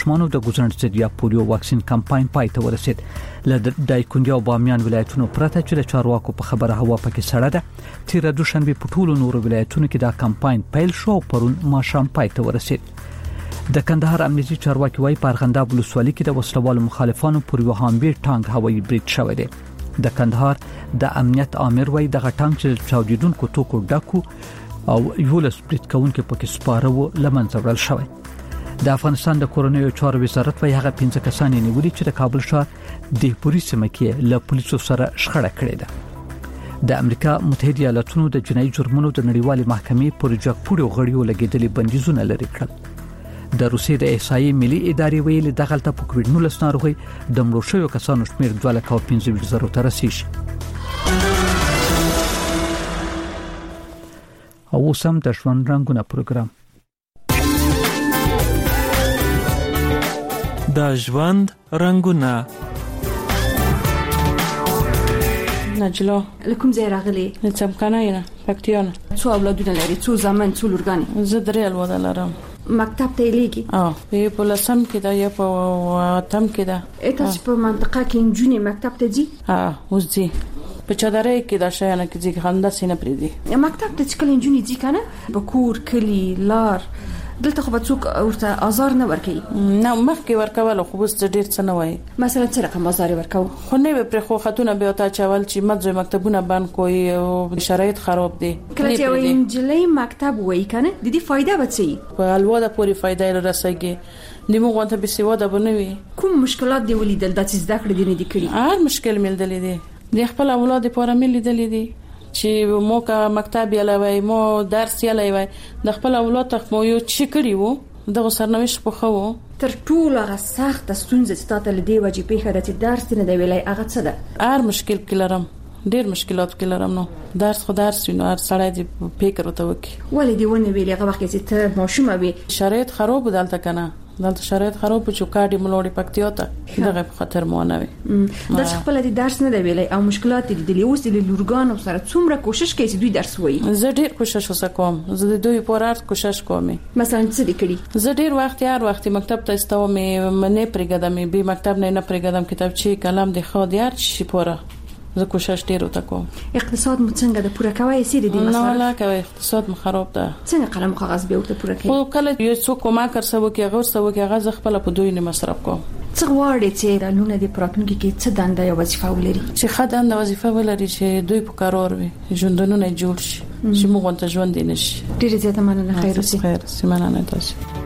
ماشومانو د ګوزڼ ضد یا پولیو واکسین کمپاین پای ته ورسید. له دایکنډي او بامیان ولایتونو پرته چې د چارواکو په خبره هوا پکې سړه ده. تیر دوشنبه په ټولو نورو ولایتونو کې دا کمپاین پیل شو او پرون ماښام پای ته ورسید. د کندهار امنیتي چارواکي وايي په ارغنداب ولسوالۍ کې د وسلوالو مخالفانو پر یو هامبي ټانک هوایي بریډ شوی دی. د کندهار د امنیت امر وايي دغه ټانک چې چاودیدونکو توکو ډکو او یولس بریډ کونکو پکې سپاره و لمنځه وړل شوی. د افغانستان د کورونیو چارو وزارت وايي هغه 15 کسان نیولي چې د کابل ښار د پولیسو سیمه کې له پولیسو سره شخړه کړې ده. د امریکا متحده ایالاتونو د جنایي جرمونو د نړیوالې محکمې پر جګپوړو غړیو لګیدلي بندیزونه لري کړل. د روسیې د احصایې ملي ادارې ویلي دغه په کووډ-19 ناروغي د مړو شویو کسانو شمېر 2.15 ته رسیدي. او سم د ژوند رنگونه پروګرام د ژوند رنگونه. نجلا لکم زی راغلی چمکنه نه پکتیانه. څو اولادونه لري؟ څو زامن؟ څو لورګانې؟ زه درې اولاد لرم. مکتب ته لیږي؟ په پولسم کې دا یا په تم کې دا. تاسو په منطقه کې انجونې مکتب ته ځي؟ اوس ځي. په چادرې کې دا شایانه کې ځي خنده سینه پرې دي. مکتب ته چې کله انجونې ځي کنه په کور کلی لار دلته خو به څوک ورته آزار نه ورکوي؟ نه مخکې ورکول خو بس ډیر څه نه وای. مثلا څه رقم آزار ورکو؟ خو نه پر خو خاتونه به تا چول چې مدرسې مکتبونه بند کوي او شرایط خراب دي. کله چې وای انجلۍ مکتب وای کنه د دې فائدہ به څه؟ په الواده پوری فائدہ رسېږي. نیمه غونته به سیواده بنوي. کوم مشکلات دی ولیدل د څه زده کړې دي نه دي کړی؟ هر مشکل مل دي. د خپل اولاد لپاره مل دي چې مو کا مکتب یلوي مو درس یلوي د خپل اولاد ته مو یو چی کړی وو دغه سرنوشت په خو تر ټولو هغه سخت ستونزه چې تاسو له دې وجې په خره چې درس نه دی ویلای هغه څه ده؟ هر مشکل کلرم ډیر مشکلات کلرم نو درس خو درس نو هر سړی دې فکر وته وکي ولې دی ونه ویلې هغه وخت چې ته ماشومه وي شرایط خراب دلته کنه دلته شرایط خراب چې کاډي ملوړي پکتیو ته دغه په خطر مو نه وي د خپل د درس نه دی ویلای او مشکلات دي د لیوس د لورګانو سره څومره کوشش کوي چې دوی درس وایي؟ زه ډیر کوشش وکوم زه د دوی پورار کوشش کوم. مثلا څه دي کړی؟ زه ډیر وخت هر وخت مکتب ته استوم نه پرېګدم به مکتب نه پرېګدم کتابچې قلم د خو دیار شي پوره زه کوشش ډیر وکوم. اقتصاد مو څنګه د پوره کوي سي دي مثلا؟ نه لا کوي اقتصاد مو خراب ده. څنګه قلم کاغذ به وته پوره کوي؟ خو کله یو څوک ما کړسو کې غوړ سو کې غاز خپل په دوی نه مصرف کوم. څه غواړي چې رالونه د پراتونکو کې څه دنده یا وظیفه ولري؟ چې خدای وظیفه ولري چې دوی په قرار وي ژوندونه جوړ شي چې موږ ته ژوند دي نشي. ډیره زیاته مننه. خیر اوسې. خیر سیمانه تاسو.